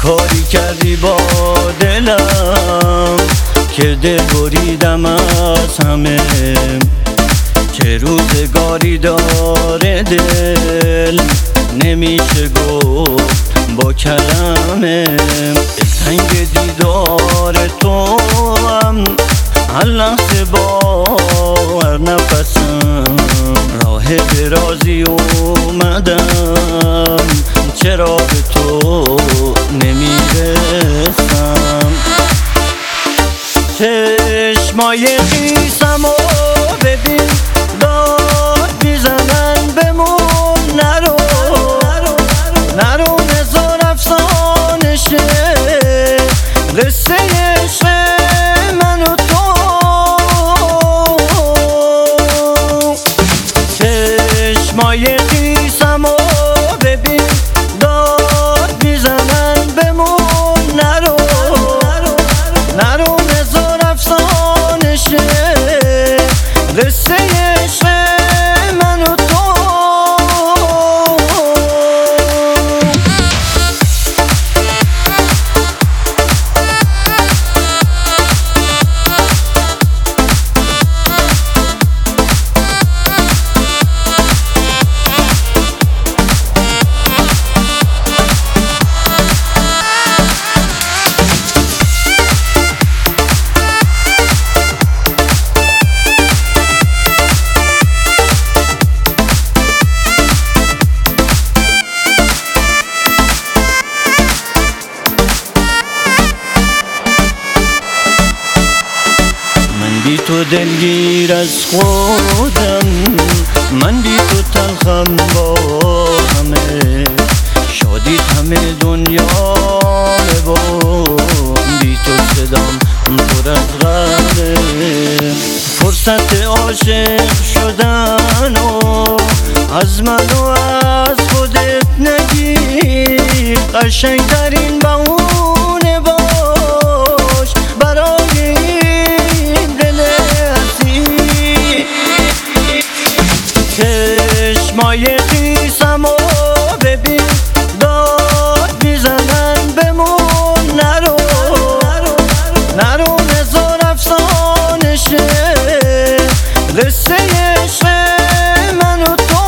کاری کردی با دلم که دل بریدم از همه. چه روزگاری داره دل نمیشه گفت با کلمه. دلتنگ دیدار تو هم هر لحظه با هر نفسم راه درازی اومدم، چرا به تو نمیرسم. چشمای خیسم و ببین داد میزنن بمون، نرو نرو نزار افسانشه قصه عشق من و تو. چشمای خیسم و ببین داد میزنن بمون، نرو نرو نزار افسانشه قصه عشق من و تو. بی تو دلگیر از خودم، من بی تو تلخم با همه. شادی همه دنیا با بی تو صدام پر از غمه. فرصت عاشق شدن و از من و از خودت نگیر، قشنگترین بهونه باش برای چشمای خیسم و ببین داد میزنن بمون، نرو نرو نزار افسانشه قصه عشق من و تو.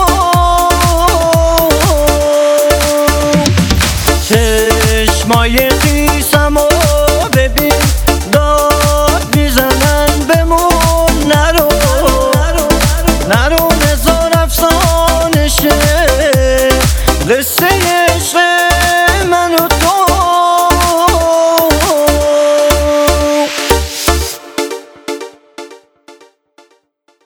چشمای خیسم و ببین داد میزنن بمون، نرو نرو نزار افسانشه قصه